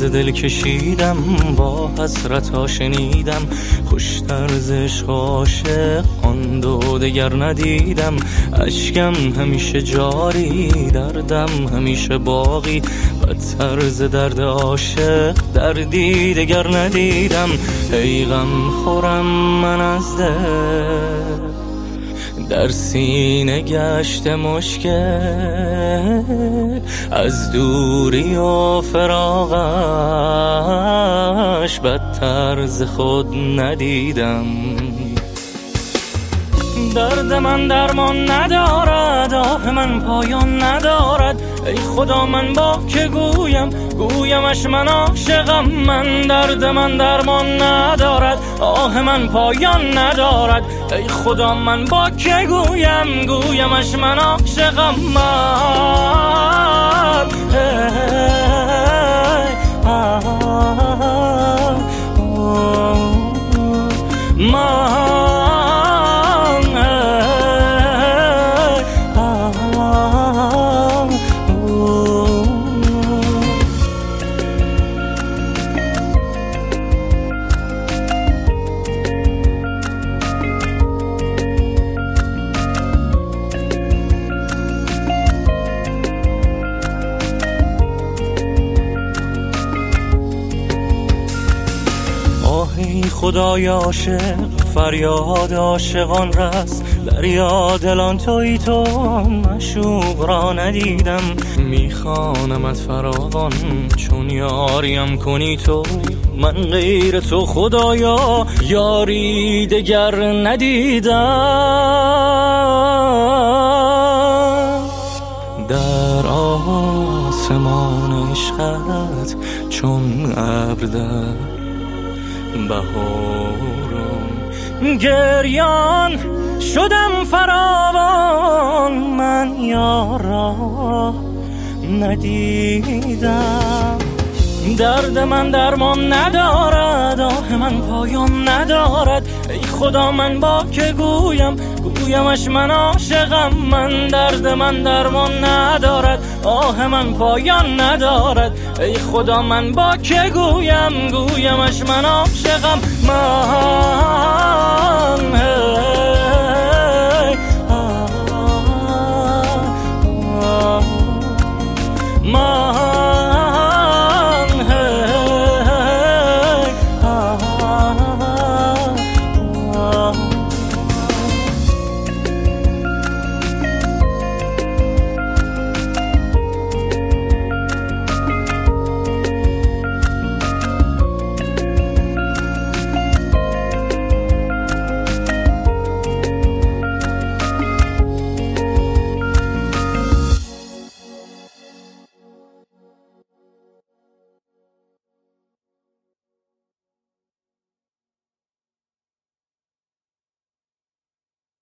دل کشیدم، با حسرت شنیدم، خوشتر ز عشق عاشق آن دو دگر ندیدم. اشکم همیشه جاری، دردم همیشه باقی، بدتر ز درد عاشق دردی دگر ندیدم. ای غم خورم من از دل، در سینه گشت مشکل، از دوری و فراقش بدتر ز خود ندیدم. درد من درمان ندارد، آه من پایان ندارد. ای خدا من با که گویمش من عاشقم. من درد من درمان ندارد، آه من پایان ندارد. ای خدا من با که گویمش من عاشقم. ای خدای عاشق، فریاد عاشقان رس، دریا دلان تویی تو، معشوق را ندیدم. میخوانمت فراوان چون یاریم کنی تو، من غیر تو خدایا یاری دگر ندیدم. در آسمان عشقت چون ابر در بهارم گریان شدم فراوان، من یارا ندیدم. درد من درمان ندارد، آه من پایان ندارد. ای خدا من با که گویمش من عاشقم. من درد من درمان ندارد، آه من پایان ندارد. ای خدا من با که گویمش من عاشقم.